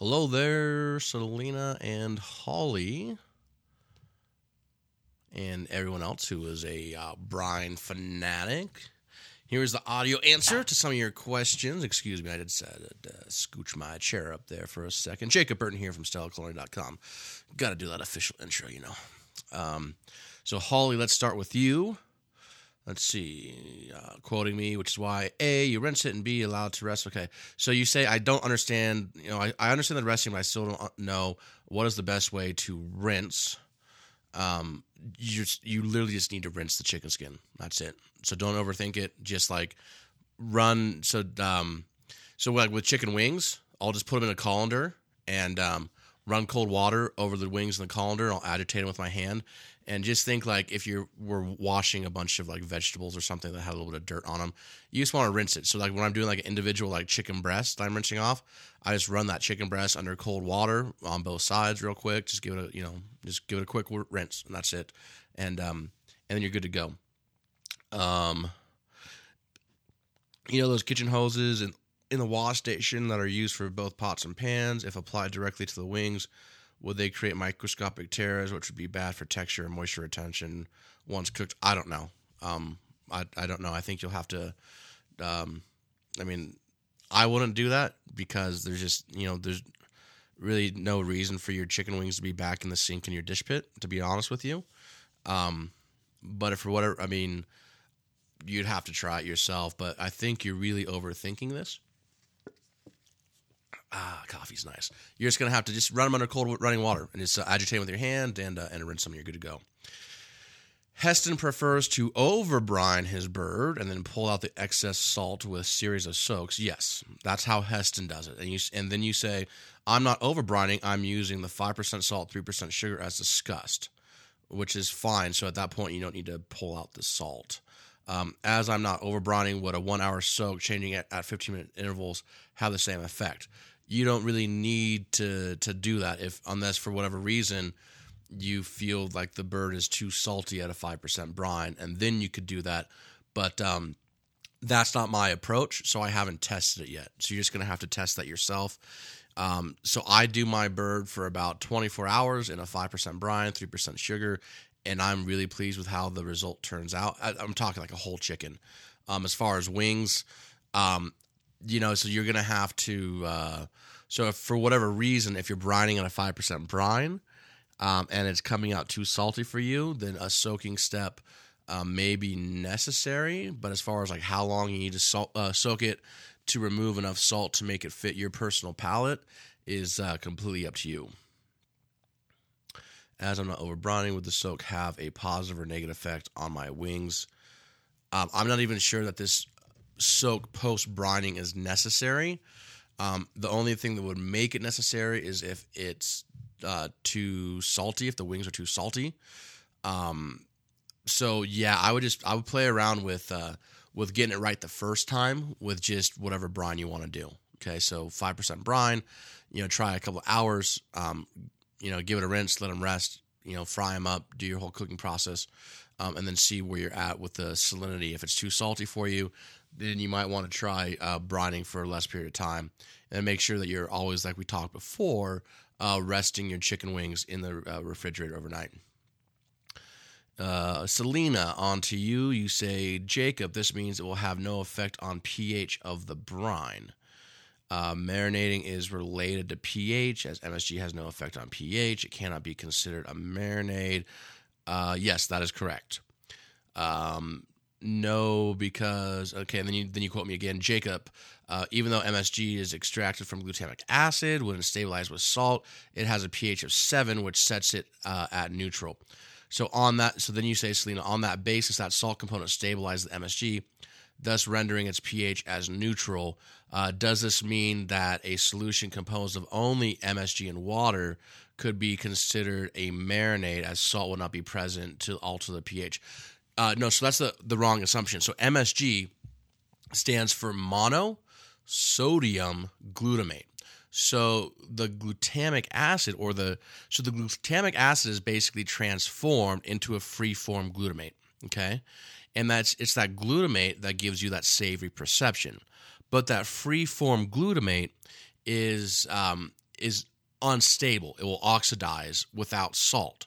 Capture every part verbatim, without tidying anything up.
Hello there, Selena and Holly, and everyone else who is a uh, brine fanatic. Here's the audio answer to some of your questions. Excuse me, I did uh, scooch my chair up there for a second. Jacob Burton here from Stellar Culinary dot com. Got to do that official intro, you know. Um, so, Holly, let's start with you. Let's see, uh, quoting me, which is why, A, you rinse it, and B, allowed to rest. Okay, so you say, I don't understand, you know, I, I understand the resting, but I still don't know what is the best way to rinse. Um, you just, you literally just need to rinse the chicken skin. That's it. So don't overthink it. Just like run. So, um, so like with chicken wings, I'll just put them in a colander and um, run cold water over the wings in the colander. I'll agitate them with my hand. And just think like if you were washing a bunch of like vegetables or something that had a little bit of dirt on them, you just want to rinse it. So like when I'm doing like an individual like chicken breast that I'm rinsing off, I just run that chicken breast under cold water on both sides real quick. Just give it a, you know, just give it a quick rinse and that's it. And, um, and then you're good to go. Um, you know, those kitchen hoses in, in the wash station that are used for both pots and pans, if applied directly to the wings, would they create microscopic tears, which would be bad for texture and moisture retention once cooked? I don't know. Um, I I don't know. I think you'll have to. Um, I mean, I wouldn't do that because there's just you know there's really no reason for your chicken wings to be back in the sink in your dish pit. To be honest with you, um, but if for whatever, I mean, you'd have to try it yourself. But I think you're really overthinking this. Ah, coffee's nice. You're just going to have to just run them under cold running water and just uh, agitate them with your hand and uh, and rinse them. You're good to go. Heston prefers to over-brine his bird and then pull out the excess salt with a series of soaks. Yes, that's how Heston does it. And you and then you say, I'm not over-brining. I'm using the five percent salt, three percent sugar as discussed, which is fine. So at that point, you don't need to pull out the salt. Um, as I'm not over-brining, would a one-hour soak changing it at fifteen-minute intervals have the same effect? You don't really need to to do that if unless for whatever reason you feel like the bird is too salty at a five percent brine, and then you could do that. But um, that's not my approach, so I haven't tested it yet. So you're just going to have to test that yourself. Um, so I do my bird for about twenty-four hours in a five percent brine, three percent sugar, and I'm really pleased with how the result turns out. I, I'm talking like a whole chicken. Um, as far as wings, um, you know, so you're going to have to, uh, so if for whatever reason, if you're brining on a five percent brine um, and it's coming out too salty for you, then a soaking step um, may be necessary. But as far as like how long you need to salt, uh, soak it to remove enough salt to make it fit your personal palate is uh, completely up to you. As I'm not over brining, would the soak have a positive or negative effect on my wings? Um, I'm not even sure that this soak post brining is necessary. Um, the only thing that would make it necessary is if it's uh, too salty, if the wings are too salty. Um, so yeah, I would just I would play around with uh, with getting it right the first time with just whatever brine you want to do. Okay, so five percent brine, you know, try a couple of hours. Um, you know, give it a rinse, let them rest. You know, fry them up, do your whole cooking process, um, and then see where you're at with the salinity. If it's too salty for you, then you might want to try uh, brining for a less period of time. And make sure that you're always, like we talked before, uh, resting your chicken wings in the uh, refrigerator overnight. Uh, Selena, on to you. You say, Jacob, this means it will have no effect on pH of the brine. Uh, marinating is related to pH, as M S G has no effect on pH. It cannot be considered a marinade. Uh, yes, that is correct. Um, no, because okay, and then you then you quote me again, Jacob. Uh, even though M S G is extracted from glutamic acid, when it's stabilized with salt, it has a pH of seven, which sets it uh, at neutral. So on that, so then you say, Selena, on that basis, that salt component stabilizes the M S G, thus rendering its pH as neutral. Uh, does this mean that a solution composed of only M S G and water could be considered a marinade, as salt would not be present to alter the pH? Uh, no, so that's the, the wrong assumption. So M S G stands for monosodium glutamate. So the glutamic acid, or the so the glutamic acid is basically transformed into a free-form glutamate. Okay, and that's it's that glutamate that gives you that savory perception. But that free-form glutamate is um, is unstable. It will oxidize without salt.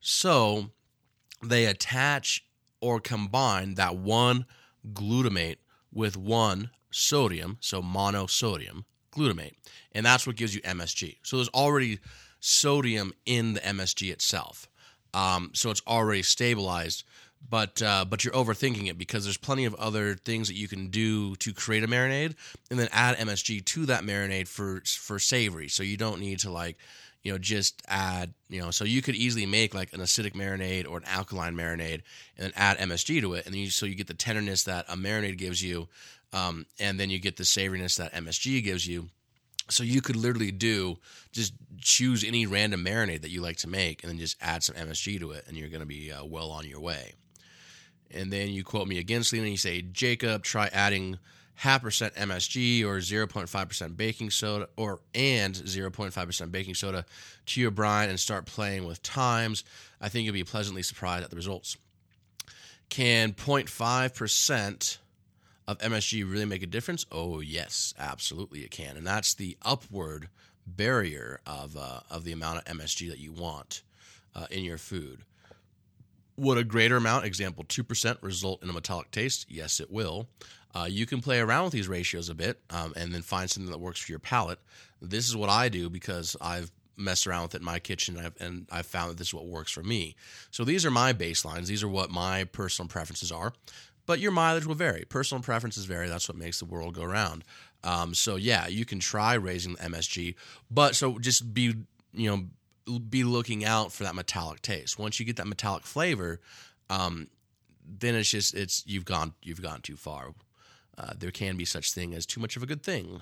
So they attach or combine that one glutamate with one sodium, so monosodium glutamate, and that's what gives you M S G. So there's already sodium in the M S G itself, um, so it's already stabilized. But uh, but you're overthinking it because there's plenty of other things that you can do to create a marinade, and then add M S G to that marinade for for savory. So you don't need to like, you know, just add, you know, so you could easily make like an acidic marinade or an alkaline marinade and then add M S G to it. And then you, so you get the tenderness that a marinade gives you, um, and then you get the savoriness that M S G gives you. So you could literally do, just choose any random marinade that you like to make and then just add some M S G to it, and you're going to be uh, well on your way. And then you quote me again, Selena, and you say, Jacob, try adding half percent M S G or zero point five percent baking soda or and zero point five percent baking soda to your brine and start playing with times. I think you'll be pleasantly surprised at the results. Can zero point five percent of M S G really make a difference? Oh, yes, absolutely it can. And that's the upward barrier of uh, of the amount of M S G that you want uh, in your food. Would a greater amount, example two percent, result in a metallic taste? Yes, it will. Uh, you can play around with these ratios a bit um, and then find something that works for your palate. This is what I do because I've messed around with it in my kitchen and I've, and I've found that this is what works for me. So these are my baselines. These are what my personal preferences are. But your mileage will vary. Personal preferences vary. That's what makes the world go round. Um, so yeah, you can try raising the M S G, but so just be, you know, be looking out for that metallic taste. Once you get that metallic flavor, um, then it's just it's you've gone you've gone too far. Uh, there can be such thing as too much of a good thing.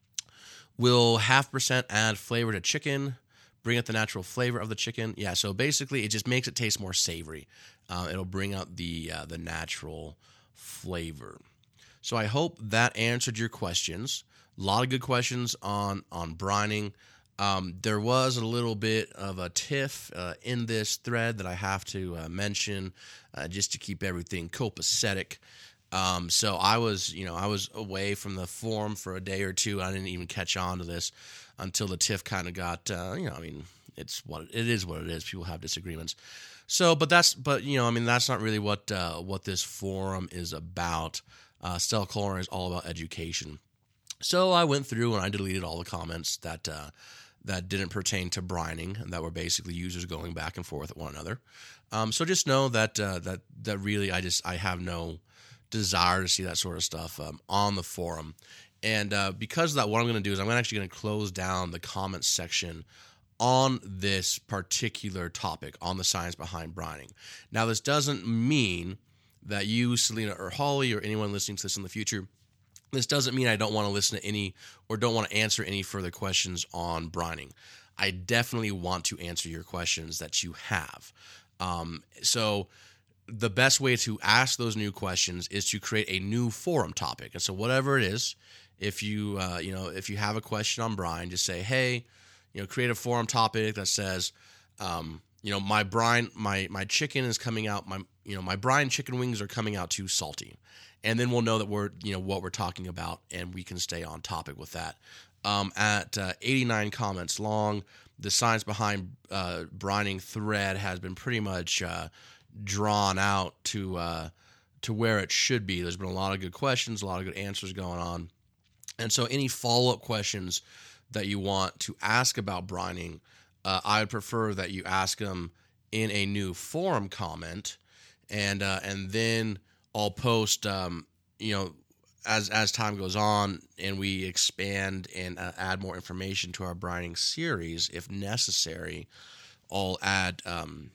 Will half percent add flavor to chicken? Bring out the natural flavor of the chicken? Yeah. So basically, it just makes it taste more savory. Uh, it'll bring out the uh, the natural flavor. So I hope that answered your questions. A lot of good questions on on brining. Um, there was a little bit of a tiff uh, in this thread that I have to uh, mention uh, just to keep everything copacetic. Um, so I was, you know, I was away from the forum for a day or two. I didn't even catch on to this until the tiff kind of got, uh, you know, I mean, it's what it is. What it is. People have disagreements. So, but that's, but you know, I mean, that's not really what uh, what this forum is about. Uh, Stella Culinary is all about education. So I went through and I deleted all the comments that. Uh, that didn't pertain to brining, and that were basically users going back and forth at one another. Um, so just know that uh, that that really, I just I have no desire to see that sort of stuff um, on the forum. And uh, because of that, what I'm going to do is I'm actually going to close down the comments section on this particular topic, on the science behind brining. Now, this doesn't mean that you, Selena, or Holly, or anyone listening to this in the future, this doesn't mean I don't want to listen to any or don't want to answer any further questions on brining. I definitely want to answer your questions that you have. Um, so the best way to ask those new questions is to create a new forum topic. And so whatever it is, if you uh, you know if you have a question on brine, just say, hey, you know, create a forum topic that says, um, you know, my brine, my my chicken is coming out, my you know, my brine chicken wings are coming out too salty. And then we'll know that we're, you know, what we're talking about, and we can stay on topic with that. Um, at uh, eighty-nine comments long, the science behind uh, brining thread has been pretty much uh, drawn out to uh, to where it should be. There's been a lot of good questions, a lot of good answers going on. And so any follow-up questions that you want to ask about brining, uh, I would prefer that you ask them in a new forum comment, and uh, and then I'll post, um, you know, as as time goes on and we expand and uh, add more information to our brining series, if necessary, I'll add um,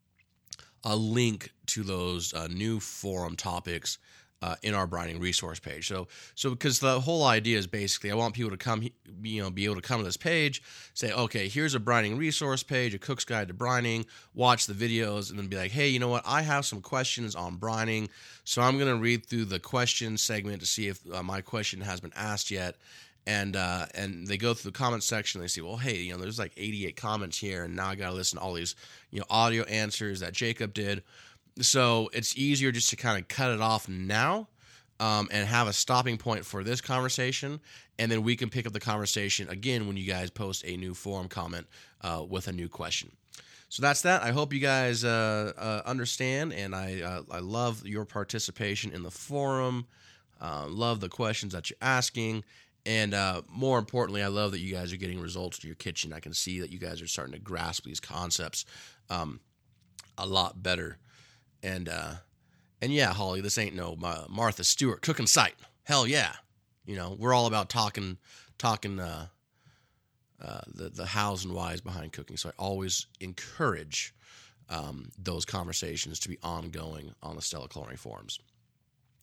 a link to those uh, new forum topics uh, in our brining resource page. So, so because the whole idea is basically, I want people to come, you know, be able to come to this page, say, okay, here's a brining resource page, a cook's guide to brining, watch the videos, and then be like, hey, you know what? I have some questions on brining, so I'm going to read through the question segment to see if uh, my question has been asked yet. And uh, and they go through the comment section. And they see, well, hey, you know, there's like eighty-eight comments here, and now I got to listen to all these, you know, audio answers that Jacob did. So it's easier just to kind of cut it off now um, and have a stopping point for this conversation, and then we can pick up the conversation again when you guys post a new forum comment uh, with a new question. So that's that. I hope you guys uh, uh, understand, and I uh, I love your participation in the forum. Uh, love the questions that you're asking, and uh, more importantly, I love that you guys are getting results to your kitchen. I can see that you guys are starting to grasp these concepts um, a lot better. And uh, and yeah, Holly, this ain't no uh, Martha Stewart cooking site. Hell yeah, you know we're all about talking talking. Uh, Uh, the the hows and whys behind cooking. So I always encourage um, those conversations to be ongoing on the Stella Culinary forums.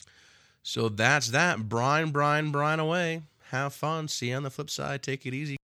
So that's that. Brine, brine, brine away. Have fun. See you on the flip side. Take it easy.